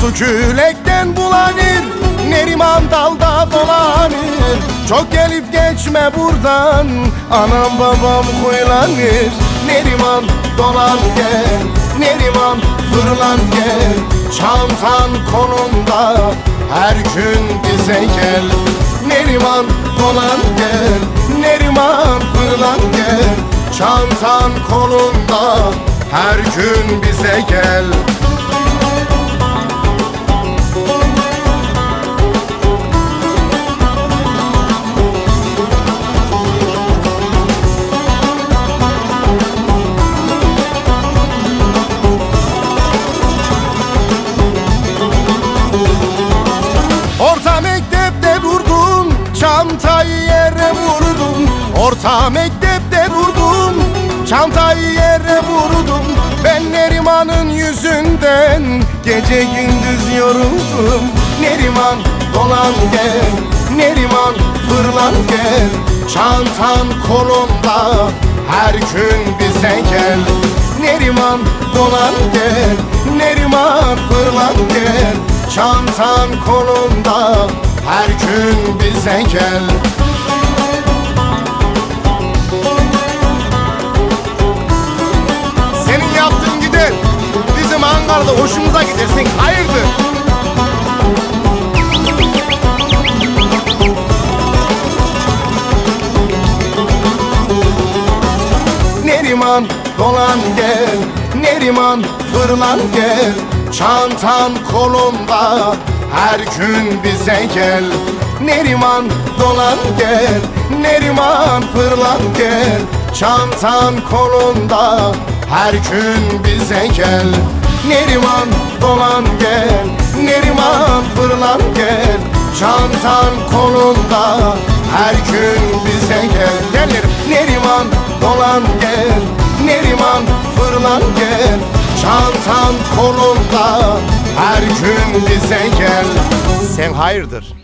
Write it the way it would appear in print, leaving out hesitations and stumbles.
Su külekten bulanır, Neriman dalda dolanır. Çok gelip geçme buradan, anam babam huylanır. Neriman dolan gel, Neriman fırlan gel. Çantan kolunda, her gün bize gel. Neriman dolan gel, Neriman fırlan gel. Çantan kolunda, her gün bize gel. Orta mektepte durdum, çantayı yere vurdum. Orta mektepte durdum, çantayı yere vurdum. Ben Neriman'ın yüzünden gece gündüz yoruldum. Neriman dolan gel, Neriman fırlan gel. Çantan kolunda, her gün bize gel. Neriman dolan gel, Neriman fırlan gel. Çantan kolunda, her gün bize gel. Senin yaptığın gider, bizim Ankara'da hoşumuza gidersin, hayırdır? Neriman dolan gel, Neriman fırlan gel. Çantan kolunda, her gün bize gel. Neriman dolan gel, Neriman fırlan gel. Çantan kolunda, her gün bize gel. Neriman dolan gel, Neriman fırlan gel. Çantan kolunda, her gün bize gel. Gel Neriman dolan gel, Neriman fırlan gel. Çantan kolunda, her gün bize gel. Sen hayırdır?